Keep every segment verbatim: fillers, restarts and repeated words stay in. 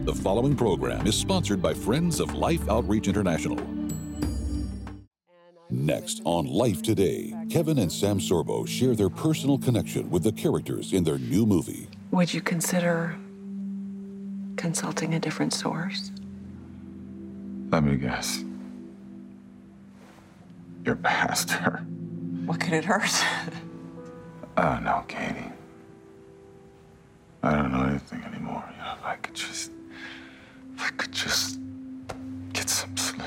The following program is sponsored by Friends of Life Outreach International. Next on Life Today, Kevin and Sam Sorbo share their personal connection with the characters in their new movie. Would you consider consulting a different source? Let me guess. Your pastor. What could it hurt? Oh, no, Katie. I don't know anything anymore. You know, if I could just... If I could just get some sleep.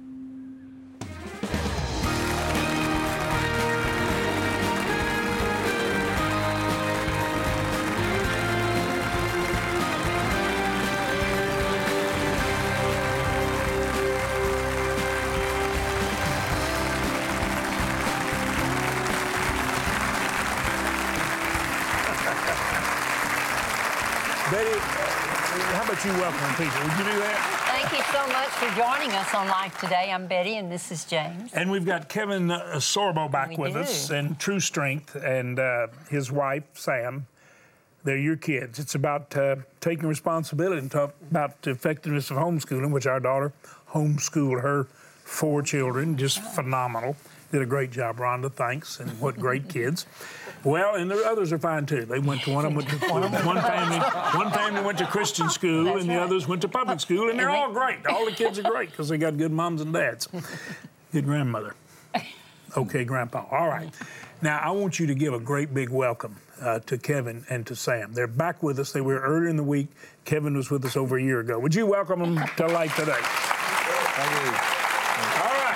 Betty, how about you welcome people? Would you do that? Thank you so much for joining us on Life Today. I'm Betty, and this is James. And we've got Kevin uh, Sorbo back We with do. us, and True Strength, and uh, his wife, Sam. They're your kids. It's about uh, taking responsibility and talk about the effectiveness of homeschooling, which our daughter homeschooled her four children, just phenomenal. Did a great job, Rhonda, thanks, and what great kids. Well, and the others are fine too. They went to one of them went to one family. One family went to Christian school, That's and the right. others went to public school, and they're And they- all great. All the kids are great because they got good moms and dads. Good grandmother. Okay, Grandpa. All right. Now I want you to give a great big welcome uh, to Kevin and to Sam. They're back with us. They were earlier in the week. Kevin was with us over a year ago. Would you welcome them to Life Today? Thank you. All right.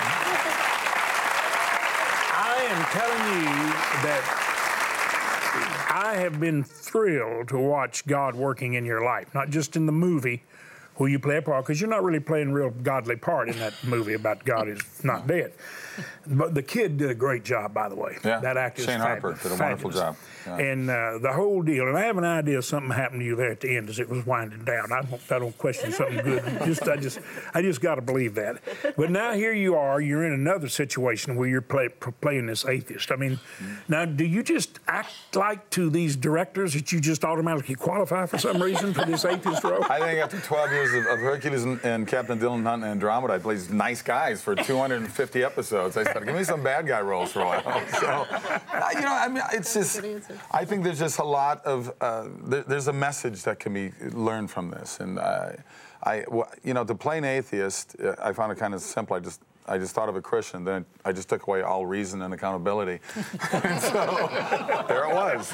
I am telling you that I have been thrilled to watch God working in your life, not just in the movie where you play a part, because you're not really playing a real godly part in that movie about God is not dead. But the kid did a great job, by the way. Yeah, That actor Shane is Harper fabulous, did a wonderful fabulous. job. Yeah. And uh, the whole deal, and I have an idea something happened to you there at the end as it was winding down. I don't, I don't question something good. Just, I just, I just got to believe that. But now here you are. You're in another situation where you're play, playing this atheist. I mean, now do you just act like to these directors that you just automatically qualify for some reason for this atheist role? I think after twelve years of, of Hercules and, and Captain Dylan Hunt and Andromeda, I played these nice guys for two hundred fifty episodes. I said, give me some bad guy roles for a while. So, uh, you know, I mean, it's just, I think there's just a lot of, uh, there, there's a message that can be learned from this. And, uh, I, w- you know, to play an atheist, uh, I found it kind of simple. I just, I just thought of a Christian, then I just took away all reason and accountability. And so, there it was.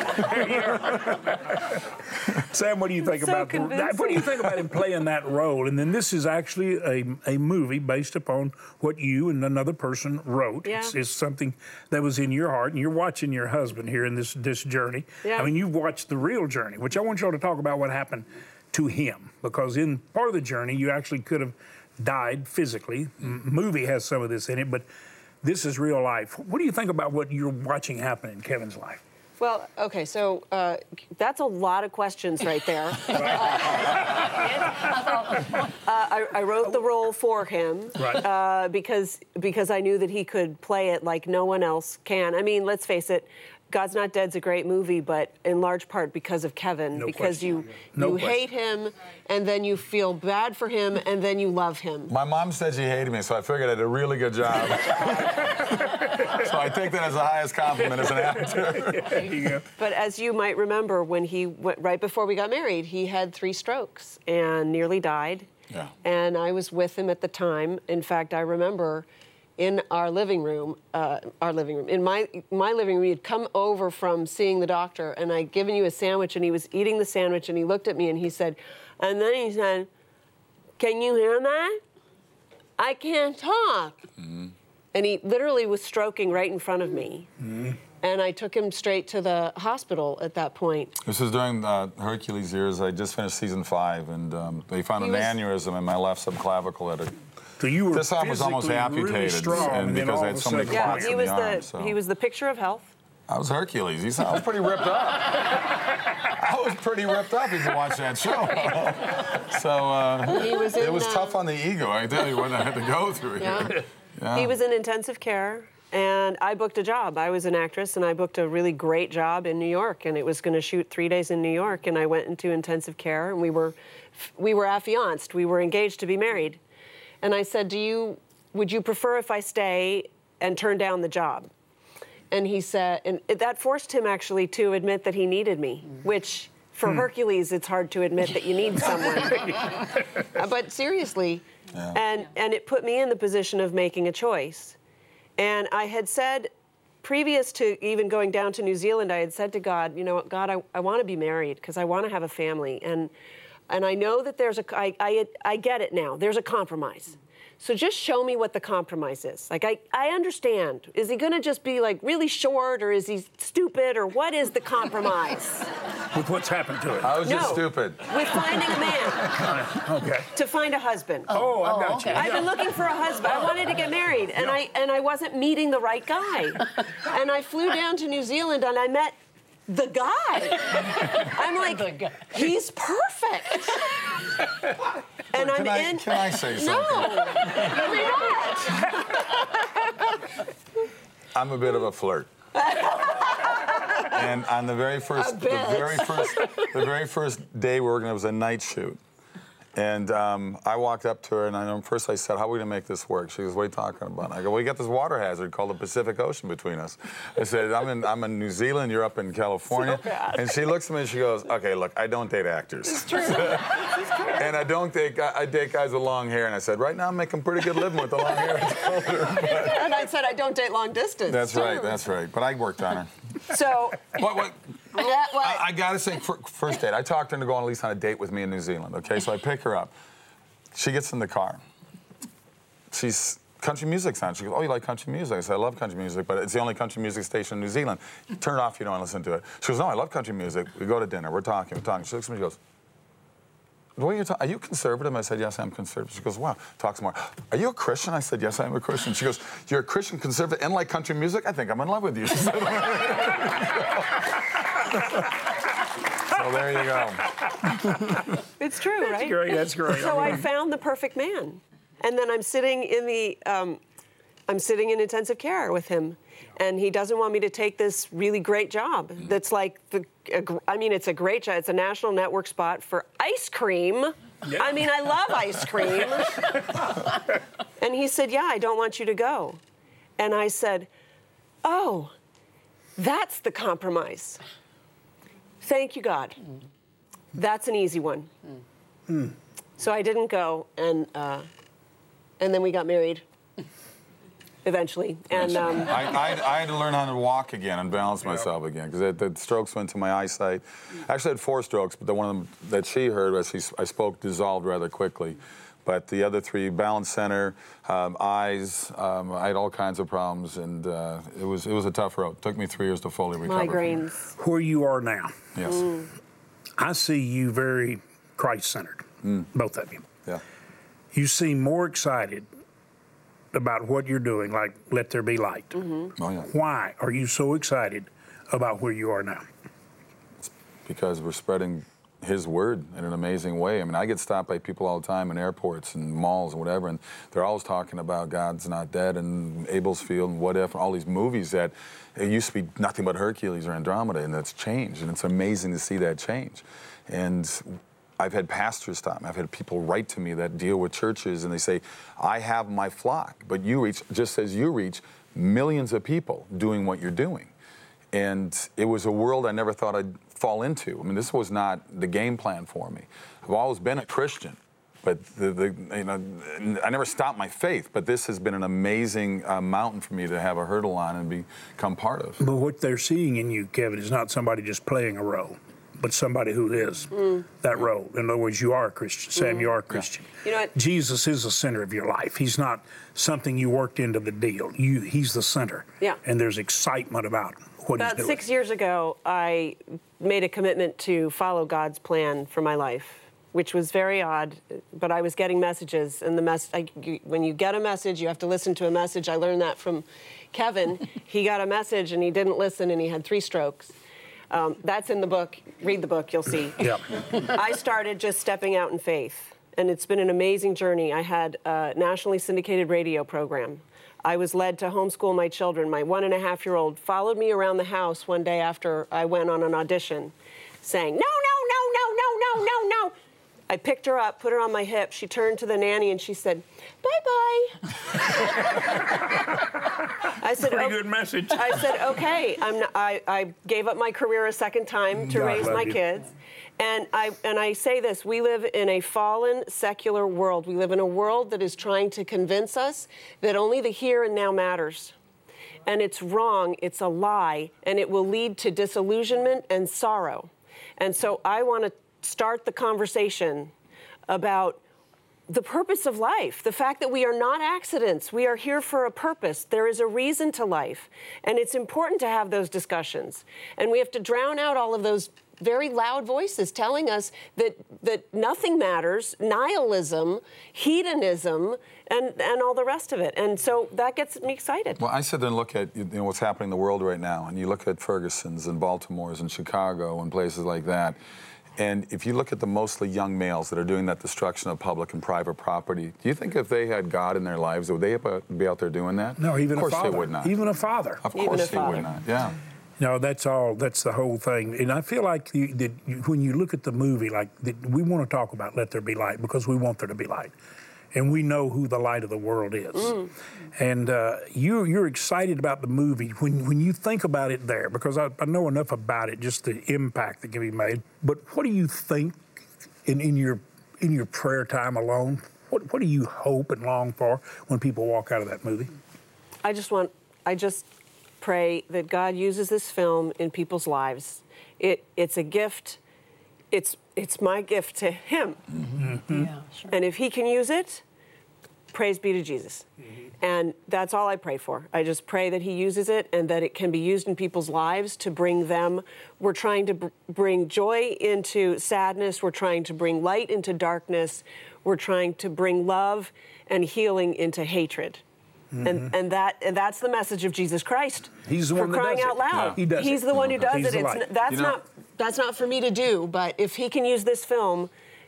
Sam, what do you think So about the, convincing. what do you think about him playing that role? And then this is actually a, a movie based upon what you and another person wrote. Yeah. It's, it's something that was in your heart, and you're watching your husband here in this this journey. Yeah. I mean, you've watched the real journey, which I want you all to talk about what happened to him, because in part of the journey you actually could have died physically. M- movie has some of this in it, but this is real life. What do you think about what you're watching happen in Kevin's life? Well, okay, so uh, that's a lot of questions right there. uh, I, I wrote the role for him Right. uh, because because I knew that he could play it like no one else can. I mean, let's face it, God's Not Dead's a great movie, but in large part because of Kevin, No because question. you No you question. hate him, and then you feel bad for him, and then you love him. My mom said she hated me, so I figured I did a really good job. So I take that as the highest compliment as an actor. There you go. But as you might remember, when he went, right before we got married, he had three strokes and nearly died. Yeah. And I was with him at the time. In fact, I remember in our living room, uh, our living room, in my my living room, he'd come over from seeing the doctor, and I'd given you a sandwich, and he was eating the sandwich, and he looked at me, and he said, and then he said, "Can you hear that? I can't talk." Mm-hmm. And he literally was stroking right in front of me. Mm-hmm. And I took him straight to the hospital at that point. This was during uh, Hercules years. I just finished season five, and um, they found He an was- aneurysm in my left subclavicle at a So you were This arm was almost physically really amputated, strong, and and then because all I of had a so many sudden- Yeah, clots he in was the the arm, so. he was the picture of health. I was Hercules. He's, I was pretty ripped up. I was pretty ripped up if you watch that show. So uh, He was it in, was uh, tough on the ego, I tell you, what I had to go through Yeah. here. Yeah. He was in intensive care, and I booked a job. I was an actress, and I booked a really great job in New York, and it was going to shoot three days in New York, and I went into intensive care, and we were, we were affianced. We were engaged to be married. And I said, do you, would you prefer if I stay and turn down the job? And he said, and that forced him actually to admit that he needed me, which for hmm. Hercules, it's hard to admit that you need someone. But seriously, yeah. and, and it put me in the position of making a choice. And I had said, previous to even going down to New Zealand, I had said to God, you know, God, I, I want to be married because I want to have a family. And and I know that there's a, I, I, I get it now, there's a compromise. So just show me what the compromise is. Like, I, I understand. Is he going to just be, like, really short, or is he stupid, or what is the compromise? With what's happened to it? I was no, just stupid. With finding a man. Okay. To find a husband. Oh, I got okay. you. I've been looking for a husband. I wanted to get married, and I and I wasn't meeting the right guy. And I flew down to New Zealand, and I met the guy. I'm like, he's perfect. And Wait, I'm can I, in. Can I say something? No, you're not. I'm a bit of a flirt. And on the very first, the very first, the very first day we were working, it was a night shoot. And um, I walked up to her, and I know first I said, how are we going to make this work? She goes, what are you talking about? I go, well, we got this water hazard called the Pacific Ocean between us. I said, I'm in, I'm in New Zealand, you're up in California. So bad. And she looks at me and she goes, okay, look, I don't date actors. It's true. It's true. And I don't date, I date guys with long hair. And I said, right now I'm making pretty good living with the long hair. I told her, but... And I said, I don't date long distance. That's right, that's right. But I worked on her. So... What, what? That, what? I, I gotta say, for, first date, I talked her into going at least on a date with me in New Zealand, okay? So I pick her up. She gets in the car. She's, country music's on. She goes, oh, you like country music? I said, I love country music, but it's the only country music station in New Zealand. Turn it off if you don't want to listen to it. She goes, no, I love country music. We go to dinner, we're talking, we're talking. She looks at me, she goes, the way you're talking, are you conservative? I said, yes, I'm conservative. She goes, wow, talk some more. Are you a Christian? I said, yes, I'm a Christian. She goes, you're a Christian conservative and like country music? I think I'm in love with you. She said, so there you go. It's true, That's right? great. That's great. So I found the perfect man, and then I'm sitting in the, um, I'm sitting in intensive care with him, and he doesn't want me to take this really great job. That's like the, a, I mean, it's a great job. It's a national network spot for ice cream. Yeah. I mean, I love ice cream. And he said, yeah, I don't want you to go. And I said, oh, that's the compromise. Thank you, God. That's an easy one. Mm. So I didn't go, and uh, and then we got married eventually. And um, I, I, I had to learn how to walk again and balance myself again, because the strokes went to my eyesight. Actually, I had four strokes, but the one of them that she heard, as she, I spoke, dissolved rather quickly. But the other three, balance center, um, eyes, um, I had all kinds of problems, and uh, it was it was a tough road. It took me three years to fully recover. Migraines. Where you are now, yes, mm. I see you very Christ-centered, mm. both of you. Yeah, you seem more excited about what you're doing, like Let There Be Light. Mm-hmm. Oh yeah. Why are you so excited about where you are now? It's because we're spreading His word in an amazing way. I mean, I get stopped by people all the time in airports and malls and whatever, and they're always talking about God's not dead and Abel's Field and what if, all these movies that it used to be nothing but Hercules or Andromeda, and that's changed, and it's amazing to see that change. And I've had pastors stop me. I've had people write to me that deal with churches, and they say, I have my flock, but you reach, just as you reach, millions of people doing what you're doing. And it was a world I never thought I'd fall into. I mean, this was not the game plan for me. I've always been a Christian, but the, the, you know, I never stopped my faith. But this has been an amazing uh, mountain for me to have a hurdle on and become part of. But what they're seeing in you, Kevin, is not somebody just playing a role, but somebody who is mm. that role. In other words, you are a Christian. Sam, mm. you are a Christian. Yeah. You know what? Jesus is the center of your life. He's not something you worked into the deal. You, he's the center. Yeah. And there's excitement about what About he's doing. six years ago, I made a commitment to follow God's plan for my life, which was very odd, but I was getting messages, and the mess. I, you, when you get a message, you have to listen to a message. I learned that from Kevin. He got a message, and he didn't listen, and he had three strokes. Um, that's in the book. Read the book, you'll see. Yep. I started just stepping out in faith, and it's been an amazing journey. I had a nationally syndicated radio program. I was led to homeschool my children. My one and a half year old followed me around the house one day after I went on an audition, saying, no, no, no, no, no, no, no, no. I picked her up, put her on my hip. She turned to the nanny and she said, bye-bye. I said, Pretty oh, good message. I said, okay. I'm not, I, I gave up my career a second time to God raise love my you. kids. And I, and I say this, we live in a fallen, secular world. We live in a world that is trying to convince us that only the here and now matters. And it's wrong, it's a lie, and it will lead to disillusionment and sorrow. And so I want to start the conversation about the purpose of life, the fact that we are not accidents. We are here for a purpose. There is a reason to life. And it's important to have those discussions. And we have to drown out all of those very loud voices telling us that that nothing matters, nihilism, hedonism, and, and all the rest of it. And so that gets me excited. Well, I sit there and look at you know what's happening in the world right now, and you look at Ferguson's and Baltimore's and Chicago and places like that. And if you look at the mostly young males that are doing that destruction of public and private property, do you think if they had God in their lives, would they be out there doing that? No, even of course a father. they would not. Even a father. Of Even course a they father. would not. Yeah. No, that's all. That's the whole thing. And I feel like you, that you, when you look at the movie, like that we want to talk about "Let There Be Light" because we want there to be light, and we know who the light of the world is. Mm. And uh, you, you're excited about the movie when when you think about it there, because I, I know enough about it, just the impact that can be made. But what do you think in, in your in your prayer time alone? What what do you hope and long for when people walk out of that movie? I just want. I just. pray that God uses this film in people's lives. It, it's a gift. It's it's my gift to Him. Mm-hmm. Yeah, sure. And if He can use it, praise be to Jesus. Mm-hmm. And that's all I pray for. I just pray that He uses it and that it can be used in people's lives to bring them. We're trying to br- bring joy into sadness. We're trying to bring light into darkness. We're trying to bring love and healing into hatred. Mm-hmm. And and that and that's the message of Jesus Christ. He's the for one that crying does out it. loud. Yeah. He does He's it. the one who does He's it. the It's light. n- that's You know- not that's not for me to do. But if He can use this film,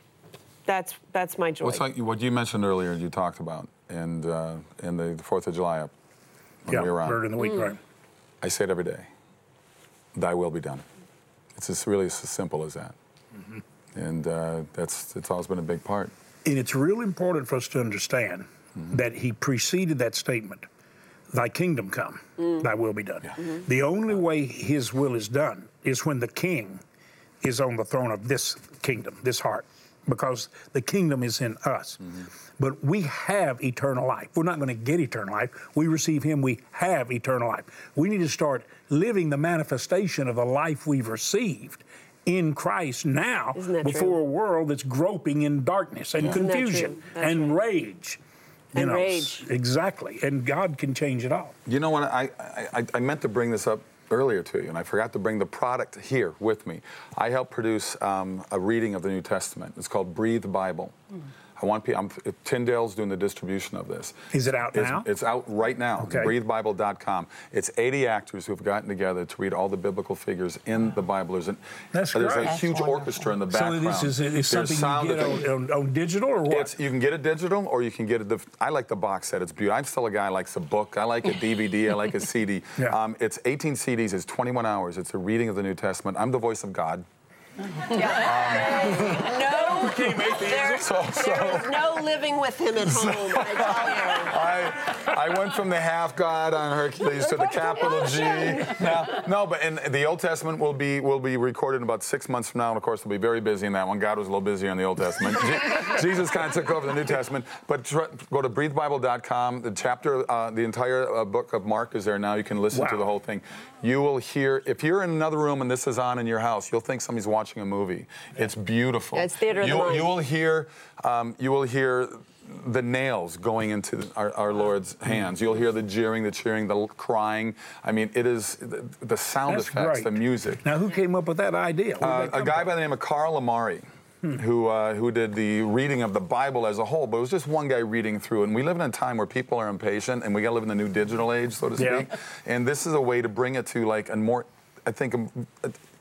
that's that's my joy. What's like what you mentioned earlier, you talked about, and uh, in the Fourth of July up when Yeah, we were on. Bird in the Week, Mm. right? I say it every day. Thy will be done. It's just really as simple as that. Mm-hmm. And uh, that's it's always been a big part. And it's real important for us to understand mm-hmm. that He preceded that statement. Thy kingdom come, mm. thy will be done. Yeah. Mm-hmm. The only way His will is done is when the king is on the throne of this kingdom, this heart, because the kingdom is in us. Mm-hmm. But we have eternal life. We're not going to get eternal life. We receive Him, we have eternal life. We need to start living the manifestation of the life we've received in Christ now before true? a world that's groping in darkness and Yeah. confusion and right. rage. You And know, rage. Exactly. And God can change it all. You know what? I, I, I meant to bring this up earlier to you, and I forgot to bring the product here with me. I helped produce um, a reading of the New Testament. It's called Breathe Bible. Mm. I want people, I'm, Tyndale's doing the distribution of this. Is it out it's, now? It's out right now. Okay. breathe bible dot com. It's eighty actors who have gotten together to read all the biblical figures in the Bible. There's, an, That's there's great. a That's huge wonderful. orchestra in the So background. this is, is There's something sound you get effects. on, on, on digital or what? It's, you can get it digital, or you can get it. The, I like the box set. It's beautiful. I'm still a guy who likes a book. I like a D V D. I like a C D. Yeah. Um, it's eighteen C Ds. It's twenty-one hours. It's a reading of the New Testament. I'm the voice of God. no, there, So, so there is no living with Him at home. I tell you. I, I went from the half God on Hercules to the capital G. Now, no, but in the Old Testament will be will be recorded in about six months from now, and of course we'll be very busy in that one. God was a little busier in the Old Testament. Je- Jesus kind of took over the New Testament. But tr- go to breathe bible dot com. The chapter, uh, the entire uh, book of Mark is there now. You can listen Wow. to the whole thing. You will hear, if you're in another room and this is on in your house, you'll think somebody's watching a movie. It's beautiful. Yeah, it's theater of the you, mind. you will hear, um, you will hear the nails going into our, our Lord's hands. You'll hear the jeering, the cheering, the crying. I mean, it is the, the sound That's effects, great. the music. Now, who came up with that idea? Where Uh, did that a come guy from? by the name of Carl Amari, hmm. who uh, who did the reading of the Bible as a whole, but it was just one guy reading through it. And we live in a time where people are impatient, and we got to live in the new digital age, so to Yeah. speak. And this is a way to bring it to like a more, I think, a, a,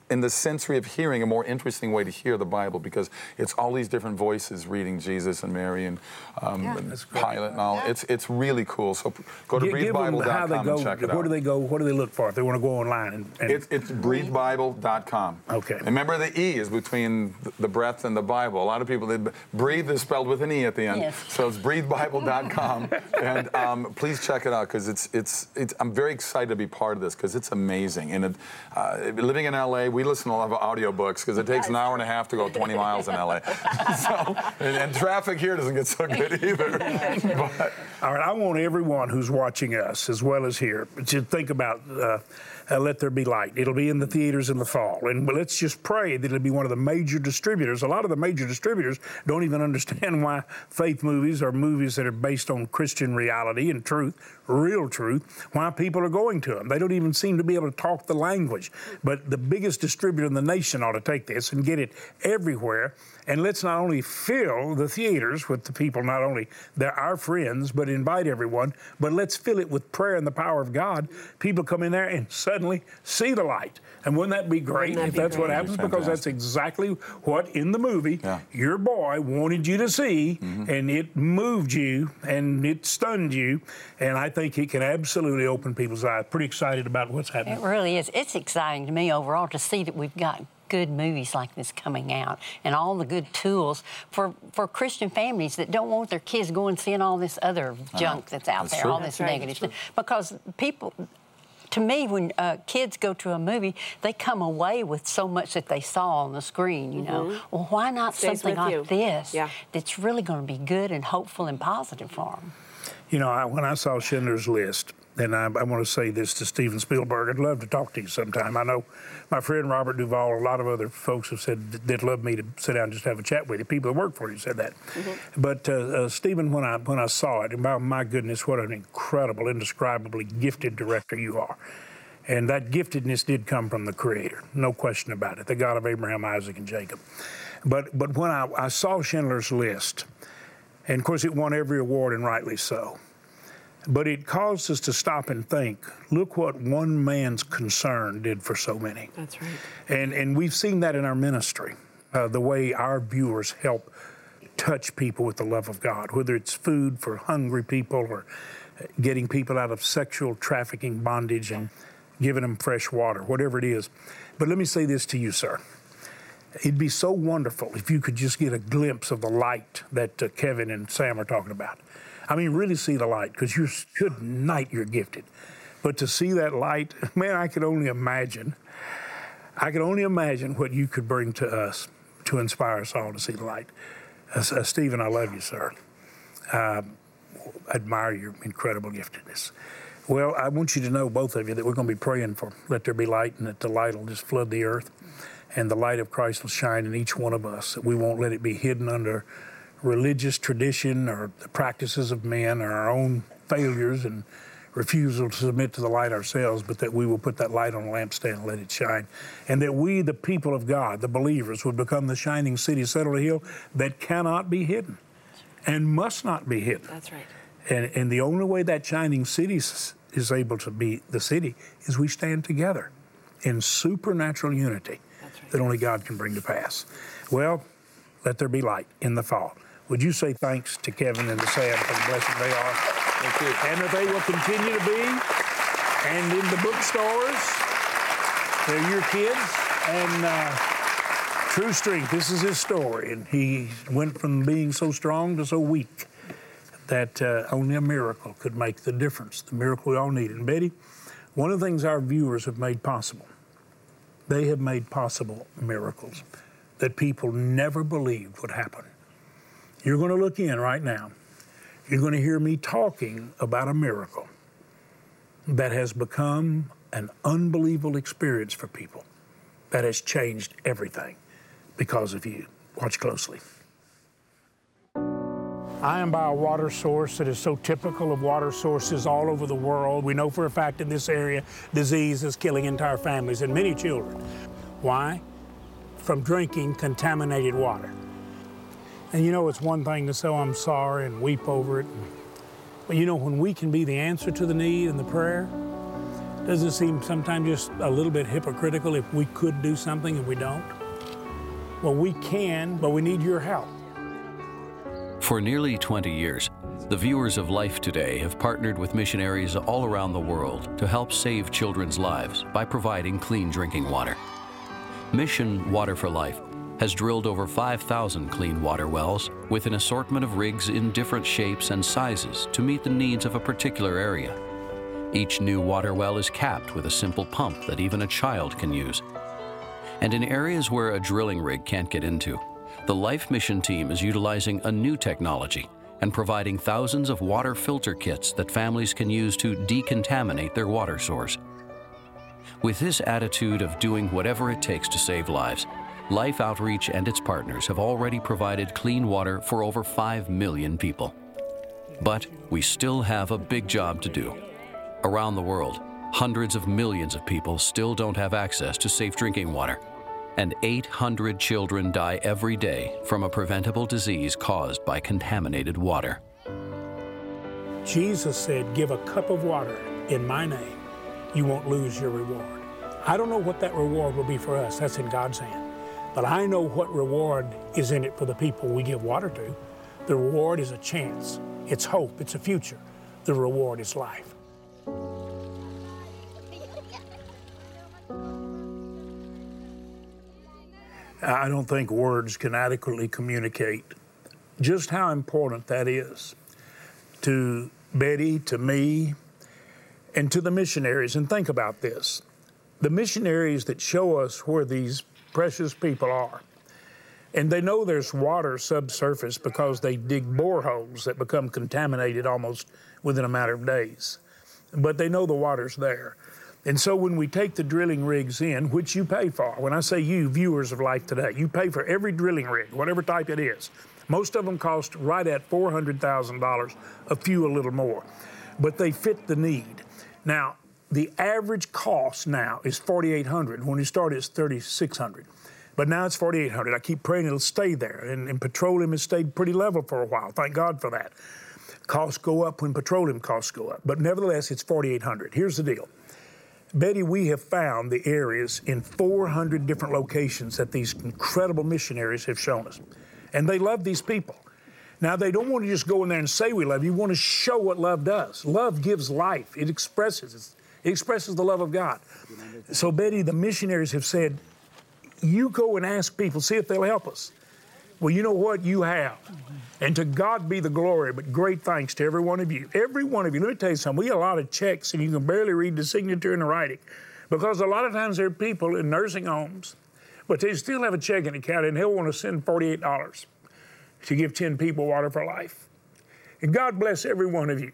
in the sensory of hearing, a more interesting way to hear the Bible, because it's all these different voices reading Jesus and Mary and, um, Yeah. and Pilate and all. Yeah. It's it's really cool. So go to Give- breathe give them bible how dot they com go. and check it out. Where do they go? What do they look for if they want to go online? And, and It's, it's breathe bible dot com. Okay. And remember, the E is between the- the breath and the Bible. A lot of people, they, breathe is spelled with an E at the end. Yes. So it's breathe bible dot com. And um, please check it out, because it's, it's, it's, I'm very excited to be part of this, because it's amazing. And it, uh, living in L A, we listen to a lot of audiobooks, because it takes an hour and a half to go twenty miles in L A. So, and, and traffic here doesn't get so good either. But, All right, I want everyone who's watching us, as well as here, to think about uh, uh, Let There Be Light. It'll be in the theaters in the fall. And let's just pray that it'll be one of the major distributors. A lot of the major distributors don't even understand why faith movies or movies that are based on Christian reality and truth, real truth, why people are going to them. They don't even seem to be able to talk the language. But the biggest distributor in the nation ought to take this and get it everywhere. And let's not only fill the theaters with the people, not only they're our friends, but invite everyone, but let's fill it with prayer and the power of God. People come in there and suddenly see the light. And wouldn't that be great Wouldn't that if be that's what great? happens? Because that's exactly what in the movie Yeah. your boy wanted you to see, Mm-hmm. and it moved you and it stunned you. And I think it can absolutely open people's eyes. Pretty excited about what's happening. It really is. It's exciting to me overall to see that we've got good movies like this coming out and all the good tools for, for Christian families that don't want their kids going seeing all this other junk that's out That's there, true. all That's this right. negative stuff. Because people, to me, when uh, kids go to a movie, they come away with so much that they saw on the screen, you know. Well, why not Stays something with like you. this Yeah. that's really going to be good and hopeful and positive for them? You know, I, when I saw Schindler's List, and I, I want to say this to Steven Spielberg, I'd love to talk to you sometime. I know my friend Robert Duvall, a lot of other folks have said that they'd love me to sit down and just have a chat with you. People that work for you said that. Mm-hmm. But uh, uh, Steven, when I when I saw it, and my, my goodness, what an incredible, indescribably gifted director you are. And that giftedness did come from the Creator, no question about it, the God of Abraham, Isaac, and Jacob. But but when I, I saw Schindler's List, and of course it won every award, and rightly so, but it caused us to stop and think, look what one man's concern did for so many. That's right. And and we've seen that in our ministry, uh, the way our viewers help touch people with the love of God, whether it's food for hungry people or getting people out of sexual trafficking bondage and giving them fresh water, whatever it is. But let me say this to you, sir. It'd be so wonderful if you could just get a glimpse of the light that uh, Kevin and Sam are talking about. I mean, really see the light, because you're good night, you're gifted. But to see that light, man, I could only imagine. I could only imagine what you could bring to us to inspire us all to see the light. Uh, uh, Stephen, I love you, sir. Uh, admire your incredible giftedness. Well, I want you to know, both of you, that we're going to be praying for Let There Be Light, and that the light will just flood the earth, and the light of Christ will shine in each one of us, that we won't let it be hidden under religious tradition or the practices of men or our own failures and refusal to submit to the light ourselves, but that we will put that light on a lampstand and let it shine. And that we, the people of God, the believers, would become the shining city set on a hill that cannot be hidden and must not be hidden. That's right. And, and the only way that shining city is, is able to be the city is we stand together in supernatural unity. That's right. That only God can bring to pass. Well, let there be light in the fall. Would you say thanks to Kevin and to Sam for the blessing they are? Thank you. And that they will continue to be. And in the bookstores, they're your kids. And uh, True Strength, this is his story. And he went from being so strong to so weak that uh, only a miracle could make the difference, the miracle we all need. And Betty, one of the things our viewers have made possible, they have made possible miracles that people never believed would happen. You're going to look in right now. You're going to hear me talking about a miracle that has become an unbelievable experience for people, that has changed everything because of you. Watch closely. I am by a water source that is so typical of water sources all over the world. We know for a fact in this area, disease is killing entire families and many children. Why? From drinking contaminated water. And you know, it's one thing to say, oh, I'm sorry, and weep over it. But you know, when we can be the answer to the need and the prayer, Doesn't it seem sometimes just a little bit hypocritical if we could do something and we don't? Well, we can, but we need your help. For nearly twenty years, the viewers of Life Today have partnered with missionaries all around the world to help save children's lives by providing clean drinking water. Mission Water for Life has drilled over five thousand clean water wells with an assortment of rigs in different shapes and sizes to meet the needs of a particular area. Each new water well is capped with a simple pump that even a child can use. And in areas where a drilling rig can't get into, the Life Mission team is utilizing a new technology and providing thousands of water filter kits that families can use to decontaminate their water source. With this attitude of doing whatever it takes to save lives, Life Outreach and its partners have already provided clean water for over five million people. But we still have a big job to do. Around the world, hundreds of millions of people still don't have access to safe drinking water, and eight hundred children die every day from a preventable disease caused by contaminated water. Jesus said, give a cup of water in my name, you won't lose your reward. I don't know what that reward will be for us, that's in God's hand. But I know what reward is in it for the people we give water to. The reward is a chance, it's hope, it's a future. The reward is life. I don't think words can adequately communicate just how important that is to Betty, to me, and to the missionaries. And think about this. The missionaries that show us where these precious people are, and they know there's water subsurface because they dig boreholes that become contaminated almost within a matter of days. But they know the water's there. And so when we take the drilling rigs in, which you pay for, when I say you, viewers of Life Today, you pay for every drilling rig, whatever type it is. Most of them cost right at four hundred thousand dollars, a few a little more. But they fit the need. Now, the average cost now is forty-eight hundred dollars. When you started, it's thirty-six hundred dollars. But now it's forty-eight hundred dollars. I keep praying it'll stay there. And, and petroleum has stayed pretty level for a while. Thank God for that. Costs go up when petroleum costs go up. But nevertheless, it's forty-eight hundred dollars. Here's the deal. Betty, we have found the areas in four hundred different locations that these incredible missionaries have shown us. And they love these people. Now, they don't want to just go in there and say we love you. You want to show what love does. Love gives life. It expresses. It expresses the love of God. So, Betty, the missionaries have said, you go and ask people, see if they'll help us. Well, you know what? You have. And to God be the glory, but great thanks to every one of you. Every one of you. Let me tell you something. We get a lot of checks, and you can barely read the signature and the writing. Because a lot of times there are people in nursing homes, but they still have a checking account, and they'll want to send forty-eight dollars to give ten people water for life. And God bless every one of you.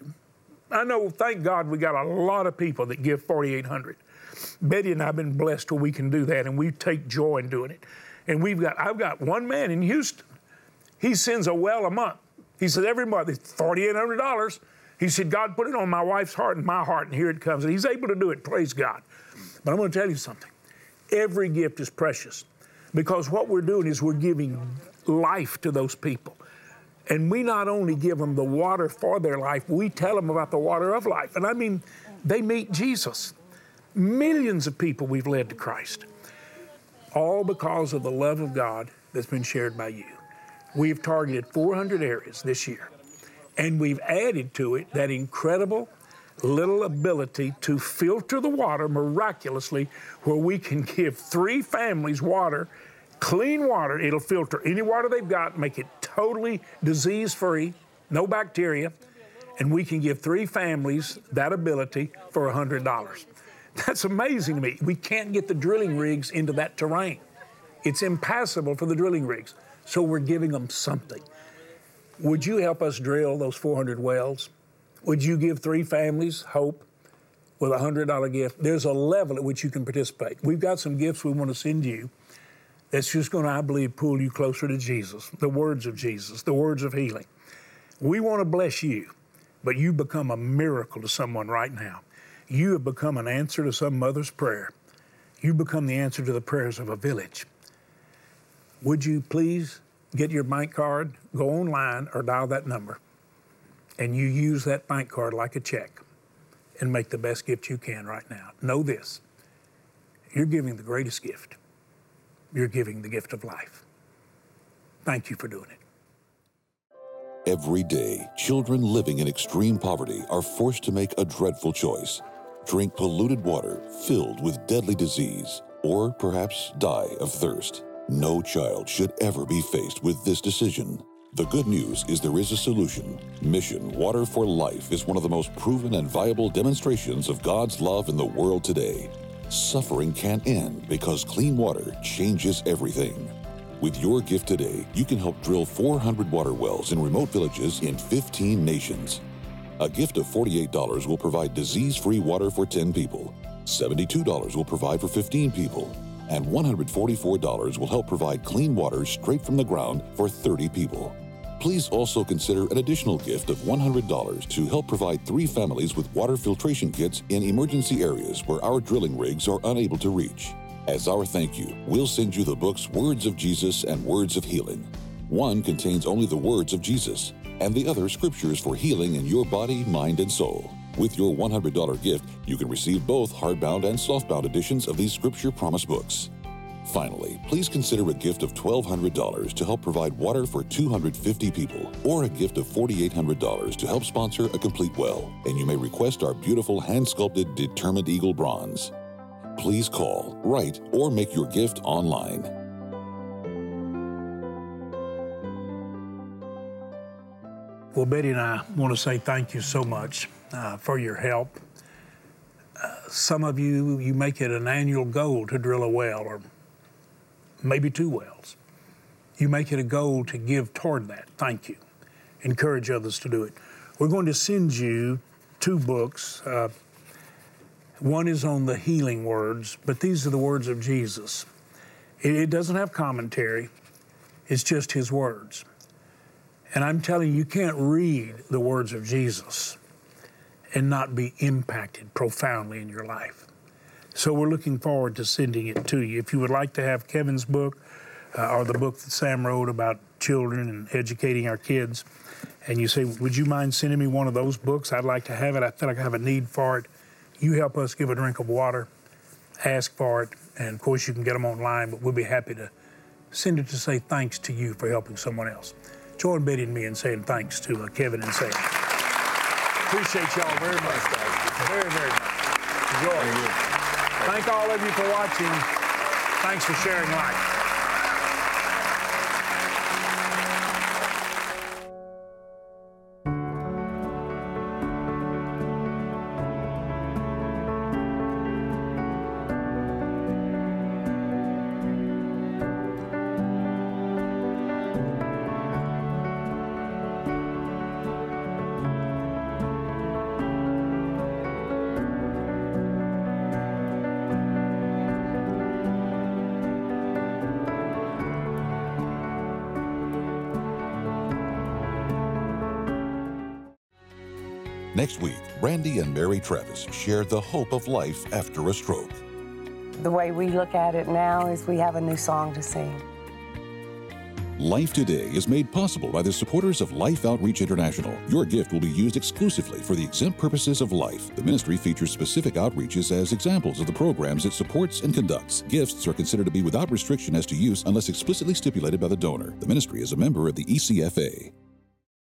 I know, thank God, we got a lot of people that give forty-eight hundred dollars. Betty and I have been blessed where we can do that, and we take joy in doing it. And we've got, I've got one man in Houston. He sends a well a month. He said every month, it's forty-eight hundred dollars. He said, God put it on my wife's heart and my heart, and here it comes. And he's able to do it, praise God. But I'm going to tell you something. Every gift is precious because what we're doing is we're giving life to those people. And we not only give them the water for their life, we tell them about the water of life. And I mean, they meet Jesus. Millions of people we've led to Christ. All because of the love of God that's been shared by you. We've targeted four hundred areas this year, and we've added to it that incredible little ability to filter the water miraculously, where we can give three families water, clean water. It'll filter any water they've got, make it totally disease-free, no bacteria, and we can give three families that ability for one hundred dollars. That's amazing to me. We can't get the drilling rigs into that terrain. It's impassable for the drilling rigs. So we're giving them something. Would you help us drill those four hundred wells? Would you give three families hope with a one hundred dollar gift? There's a level at which you can participate. We've got some gifts we want to send you that's just going to, I believe, pull you closer to Jesus, the words of Jesus, the words of healing. We want to bless you, but you become a miracle to someone right now. You have become an answer to some mother's prayer. You become the answer to the prayers of a village. Would you please get your bank card, go online, or dial that number, and you use that bank card like a check. and make the best gift you can right now. Know this, you're giving the greatest gift. You're giving the gift of life. Thank you for doing it. Every day, children living in extreme poverty are forced to make a dreadful choice. Drink polluted water filled with deadly disease, or perhaps die of thirst. No child should ever be faced with this decision. The good news is there is a solution. Mission Water for Life is one of the most proven and viable demonstrations of God's love in the world today. Suffering can end because clean water changes everything. With your gift today, you can help drill four hundred water wells in remote villages in fifteen nations. A gift of forty-eight dollars will provide disease-free water for ten people. seventy-two dollars will provide for fifteen people. And one hundred forty-four dollars will help provide clean water straight from the ground for thirty people. Please also consider an additional gift of one hundred dollars to help provide three families with water filtration kits in emergency areas where our drilling rigs are unable to reach. As our thank you, we'll send you the books Words of Jesus and Words of Healing. One contains only the words of Jesus, and the other scriptures for healing in your body, mind, and soul. With your one hundred dollars gift, you can receive both hardbound and softbound editions of these Scripture Promise books. Finally, please consider a gift of twelve hundred dollars to help provide water for two hundred fifty people, or a gift of four thousand eight hundred dollars to help sponsor a complete well, and you may request our beautiful hand-sculpted Determined Eagle bronze. Please call, write, or make your gift online. Well, Betty and I want to say thank you so much uh, for your help. Uh, some of you, you make it an annual goal to drill a well, or maybe two wells. You make it a goal to give toward that. Thank you. Encourage others to do it. We're going to send you two books. Uh, one is on the healing words, but these are the words of Jesus. It, it doesn't have commentary. It's just his words. And I'm telling you, you can't read the words of Jesus and not be impacted profoundly in your life. So we're looking forward to sending it to you. If you would like to have Kevin's book uh, or the book that Sam wrote about children and educating our kids, and you say, would you mind sending me one of those books? I'd like to have it. I feel like I have a need for it. You help us give a drink of water, ask for it, and of course you can get them online, but we'll be happy to send it to say thanks to you for helping someone else. Join Betty and me in saying thanks to uh, Kevin and Sam. Appreciate y'all very much, guys. Very, very much. Enjoy. Thank all of you for watching. Thanks for sharing life. Next week, Randy and Mary Travis share the hope of life after a stroke. The way we look at it now is we have a new song to sing. Life Today is made possible by the supporters of Life Outreach International. Your gift will be used exclusively for the exempt purposes of life. The ministry features specific outreaches as examples of the programs it supports and conducts. Gifts are considered to be without restriction as to use unless explicitly stipulated by the donor. The ministry is a member of the E C F A.